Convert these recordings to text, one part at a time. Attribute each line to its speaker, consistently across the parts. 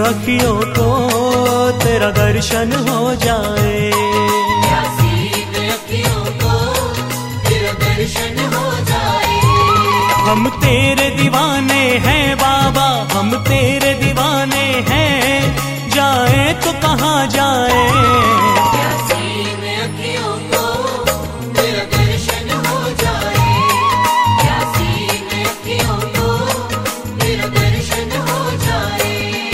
Speaker 1: अखियों को तेरा दर्शन हो जाए,
Speaker 2: प्यासी इन अखियों को तेरा दर्शन हो जाए।
Speaker 1: हम तेरे दीवाने हैं बाबा, हम तेरे दीवाने हैं, जाए तो कहाँ जाए।
Speaker 2: प्यासी इन अखियों को तेरा दर्शन हो जाए, प्यासी इन अखियों को तेरा दर्शन हो जाए।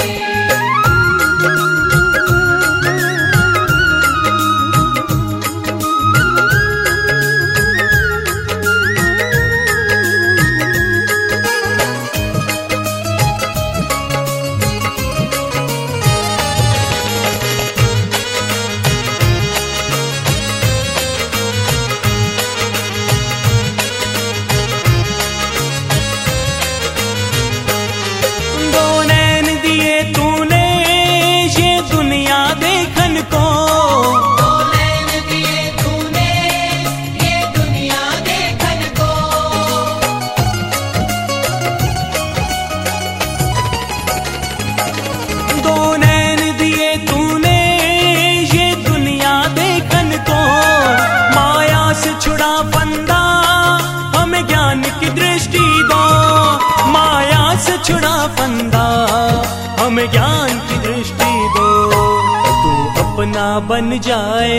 Speaker 1: छुड़ा फंदा हमें ज्ञान की दृष्टि दो, तू अपना बन जाए,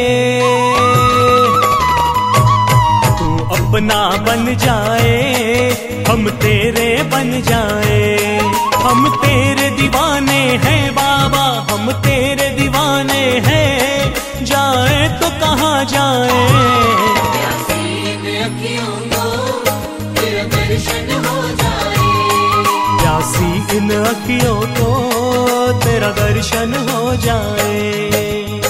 Speaker 1: तू अपना बन जाए, हम तेरे बन जाए। हम तेरे दीवाने हैं बाबा, हम तेरे दीवाने हैं, जाए तो कहाँ जाए।
Speaker 2: प्यासी इन अखियों को तेरा दर्शन हो जाए,
Speaker 1: प्यासी इन अखियों को तेरा दर्शन हो जाए।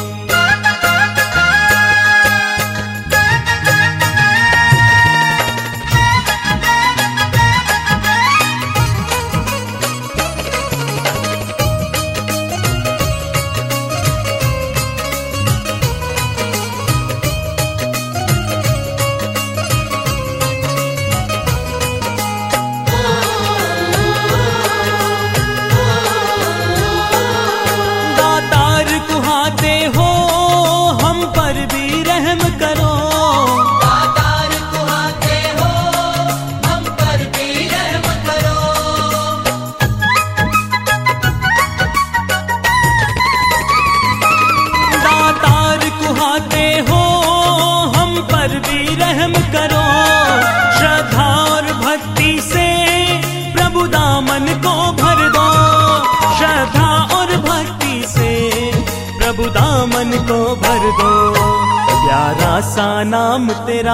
Speaker 1: दामन को भर दो, प्यारा सा नाम तेरा,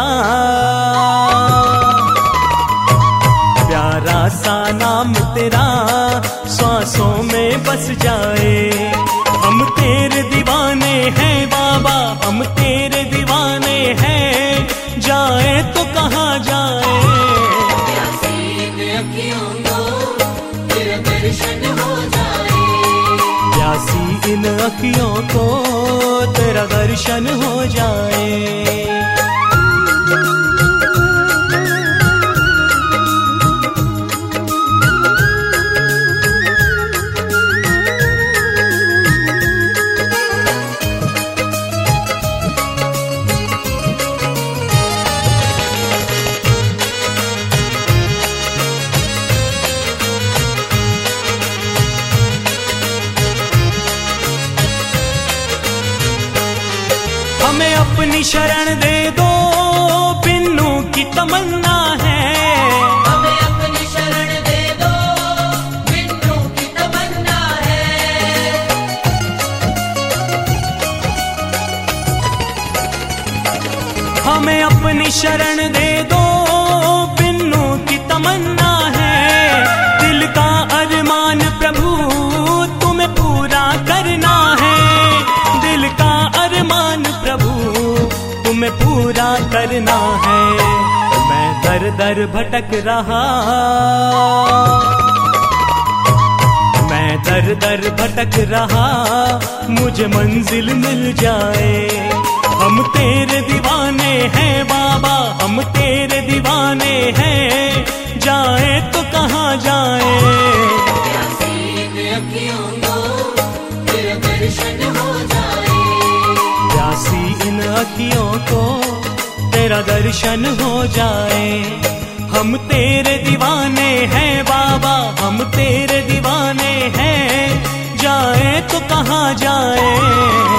Speaker 1: प्यारा सा नाम तेरा सांसों में बस जाए। हम तेरे दीवाने हैं बाबा, हम तेरे दीवाने हैं, जाए तो कहाँ जाए।
Speaker 2: प्यासी इन अखियों को तेरा दर्शन हो जाए,
Speaker 1: प्यासी इन अखियों को तेरा दर्शन हो जाए। हमें अपनी शरण दे दो, बिन्नू की तमन्ना है,
Speaker 2: हमें अपनी शरण दे दो, बिन्नू की तमन्ना है।
Speaker 1: हमें अपनी शरण दे दो, बिन्नू की तमन्ना है, दिल का अरमान प्रभु तुम्हें पूरा करना है, दिल का अरमान प्रभु तुम्हें पूरा करना है। मैं दर दर भटक रहा, मैं दर दर भटक रहा, मुझे मंजिल मिल जाए। हम तेरे दीवाने हैं बाबा, हम तेरे दीवाने हैं, जाए तो कहाँ जाए।
Speaker 2: प्यासी इन अखियों को तेरा दर्शन हो जाए।
Speaker 1: प्यासी इन अखियों को तेरा दर्शन हो जाए। हम तेरे दीवाने हैं बाबा, हम तेरे दीवाने हैं, जाए तो कहाँ जाए।